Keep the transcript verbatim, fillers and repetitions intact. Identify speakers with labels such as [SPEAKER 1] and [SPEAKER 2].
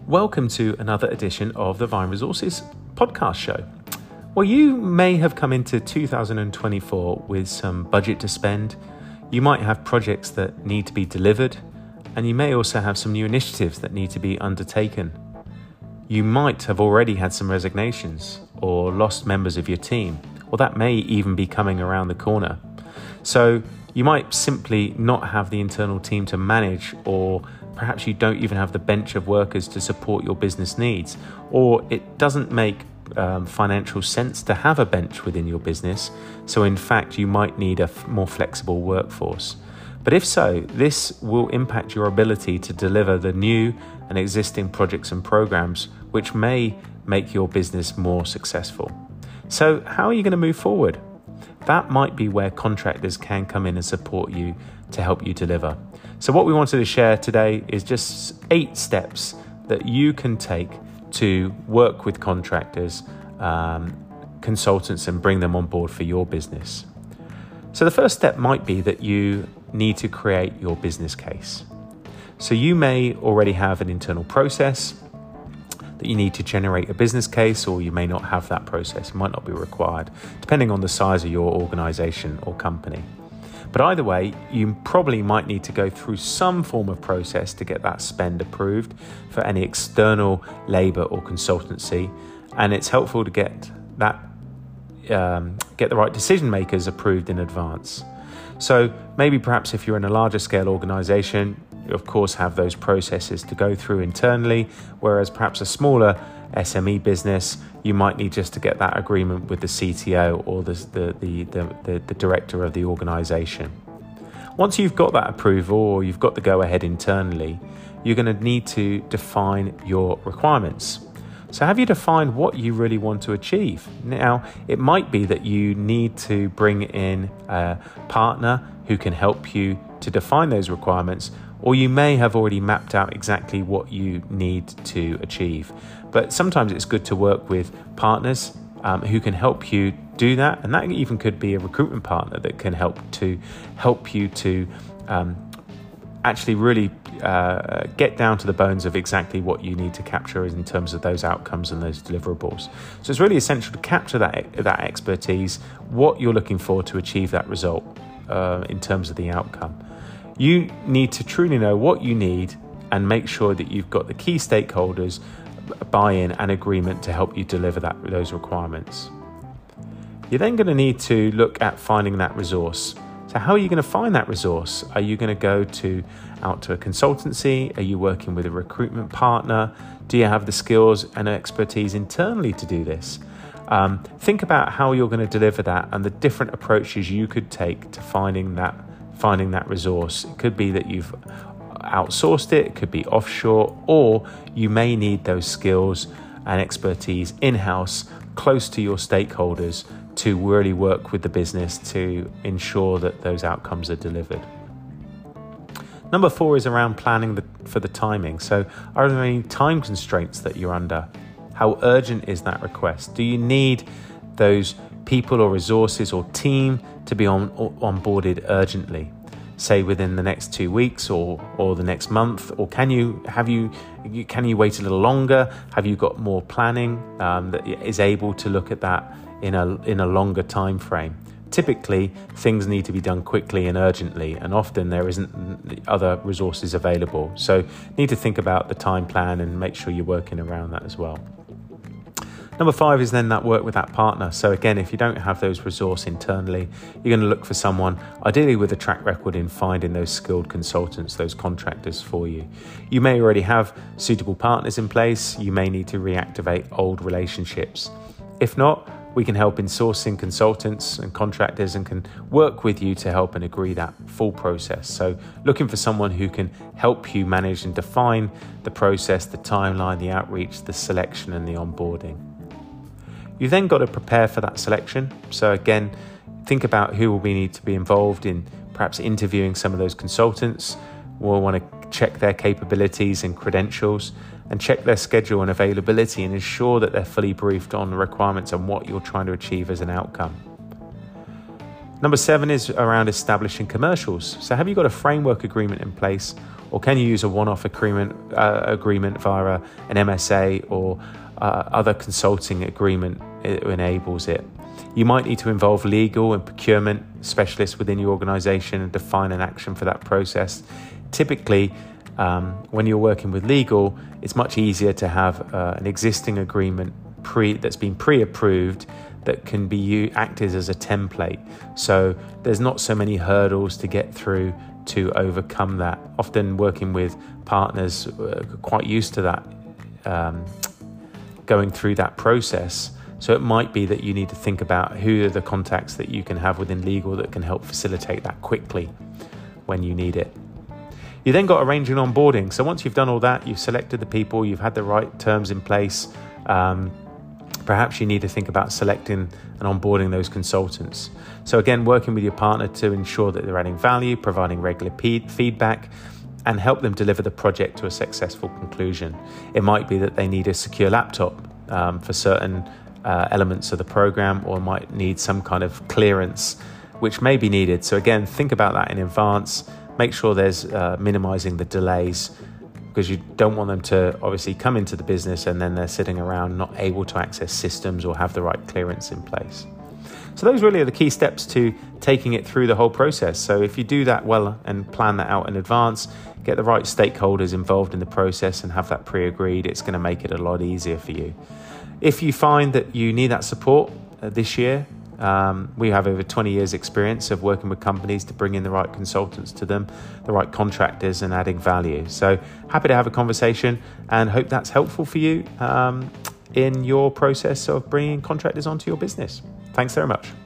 [SPEAKER 1] Welcome to another edition of the Vine Resources podcast show. Well, you may have come into two thousand twenty-four with some budget to spend. You might have projects that need to be delivered, and you may also have some new initiatives that need to be undertaken. You might have already had some resignations or lost members of your team, or that may even be coming around the corner. So you might simply not have the internal team to manage, or perhaps you don't even have the bench of workers to support your business needs, or it doesn't make um, financial sense to have a bench within your business. So in fact, you might need a f- more flexible workforce. But if so, this will impact your ability to deliver the new and existing projects and programs, which may make your business more successful. So how are you going to move forward? That might be where contractors can come in and support you to help you deliver. So what we wanted to share today is just eight steps that you can take to work with contractors, um, consultants, and bring them on board for your business. So the first step might be that you need to create your business case. So you may already have an internal process that you need to generate a business case, or you may not have that process. It might not be required, depending on the size of your organization or company. But either way, you probably might need to go through some form of process to get that spend approved for any external labor or consultancy. And it's helpful to get that, um, get the right decision makers approved in advance. So maybe perhaps if you're in a larger scale organization, you of course have those processes to go through internally, whereas perhaps a smaller S M E business, you might need just to get that agreement with the C T O or the, the, the, the, the director of the organization. Once you've got that approval, or you've got the go-ahead internally, you're going to need to define your requirements. So have you defined what you really want to achieve? Now, it might be that you need to bring in a partner who can help you to define those requirements, or you may have already mapped out exactly what you need to achieve. But sometimes it's good to work with partners um, who can help you do that. And that even could be a recruitment partner that can help to help you to um, actually really uh, get down to the bones of exactly what you need to capture in terms of those outcomes and those deliverables. So it's really essential to capture that, that expertise, what you're looking for to achieve that result uh, in terms of the outcome. You need to truly know what you need and make sure that you've got the key stakeholders buy-in and agreement to help you deliver that those requirements. You're then going to need to look at finding that resource. So how are you going to find that resource? Are you going to go to out to a consultancy? Are you working with a recruitment partner? Do you have the skills and expertise internally to do this? Um, think about how you're going to deliver that and the different approaches you could take to finding that finding that resource. It could be that you've outsourced it, it could be offshore, or you may need those skills and expertise in-house, close to your stakeholders, to really work with the business to ensure that those outcomes are delivered. Number four is around planning the, for the timing. So are there any time constraints that you're under? How urgent is that request? Do you need those people or resources or team to be on onboarded urgently, say within the next two weeks or or the next month? Or can you have you can you wait a little longer? Have you got more planning um, that is able to look at that in a in a longer time frame? Typically, things need to be done quickly and urgently, and often there isn't other resources available. So need to think about the time plan and make sure you're working around that as well. Number five is then that work with that partner. So again, if you don't have those resources internally, you're going to look for someone, ideally with a track record in finding those skilled consultants, those contractors for you. You may already have suitable partners in place. You may need to reactivate old relationships. If not, we can help in sourcing consultants and contractors and can work with you to help and agree that full process. So looking for someone who can help you manage and define the process, the timeline, the outreach, the selection and the onboarding. You've then got to prepare for that selection. So again, think about who will we need to be involved in perhaps interviewing some of those consultants. We'll want to check their capabilities and credentials and check their schedule and availability and ensure that they're fully briefed on the requirements and what you're trying to achieve as an outcome. Number seven is around establishing commercials. So have you got a framework agreement in place, or can you use a one-off agreement uh, agreement via an M S A or uh, other consulting agreement that enables it? You might need to involve legal and procurement specialists within your organization and define an action for that process. Typically, um, when you're working with legal, it's much easier to have uh, an existing agreement pre that's been pre-approved that can be used, acted as a template. So there's not so many hurdles to get through to overcome that. Often working with partners uh, quite used to that, um, going through that process. So it might be that you need to think about who are the contacts that you can have within legal that can help facilitate that quickly when you need it. You then got arranging onboarding. So once you've done all that, you've selected the people, you've had the right terms in place, um, perhaps you need to think about selecting and onboarding those consultants. So again, working with your partner to ensure that they're adding value, providing regular pe- feedback, and help them deliver the project to a successful conclusion. It might be that they need a secure laptop um, for certain uh, elements of the program, or might need some kind of clearance, which may be needed. So again, think about that in advance. Make sure there's uh, minimizing the delays, because you don't want them to obviously come into the business and then they're sitting around not able to access systems or have the right clearance in place. So those really are the key steps to taking it through the whole process. So if you do that well and plan that out in advance, get the right stakeholders involved in the process and have that pre-agreed, it's going to make it a lot easier for you. If you find that you need that support uh, this year, Um, we have over twenty years experience of working with companies to bring in the right consultants to them, the right contractors, and adding value. So happy to have a conversation and hope that's helpful for you um, in your process of bringing contractors onto your business. Thanks very much.